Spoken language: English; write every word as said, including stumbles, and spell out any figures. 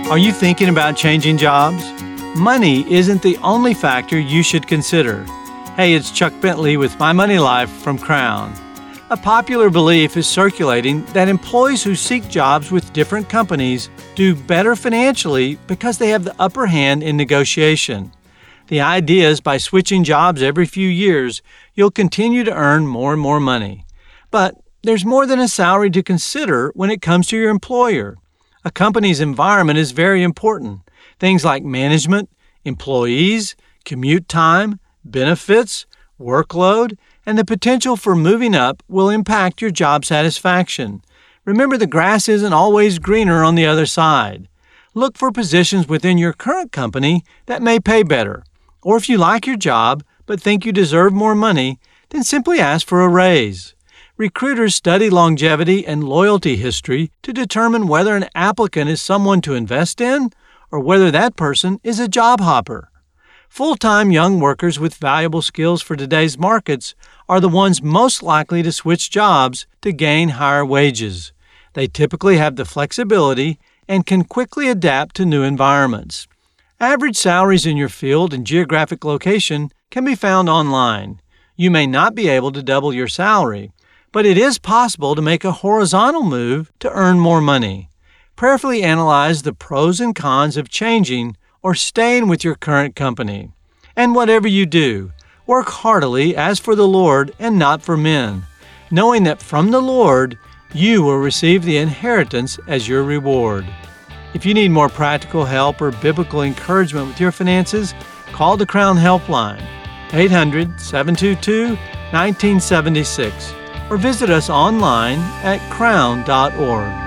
Are you thinking about changing jobs? Money isn't the only factor you should consider. Hey, it's Chuck Bentley with My Money Life from Crown. A popular belief is circulating that employees who seek jobs with different companies do better financially because they have the upper hand in negotiation. The idea is by switching jobs every few years, you'll continue to earn more and more money. But there's more than a salary to consider when it comes to your employer. A company's environment is very important. Things like management, employees, commute time, benefits, workload, and the potential for moving up will impact your job satisfaction. Remember, the grass isn't always greener on the other side. Look for positions within your current company that may pay better. Or if you like your job but think you deserve more money, then simply ask for a raise. Recruiters study longevity and loyalty history to determine whether an applicant is someone to invest in or whether that person is a job hopper. Full-time young workers with valuable skills for today's markets are the ones most likely to switch jobs to gain higher wages. They typically have the flexibility and can quickly adapt to new environments. Average salaries in your field and geographic location can be found online. You may not be able to double your salary, but it is possible to make a horizontal move to earn more money. Prayerfully analyze the pros and cons of changing or staying with your current company. And whatever you do, work heartily as for the Lord and not for men, knowing that from the Lord you will receive the inheritance as your reward. If you need more practical help or biblical encouragement with your finances, call the Crown Helpline, eight hundred, seven two two, one nine seven six, or visit us online at crown dot org.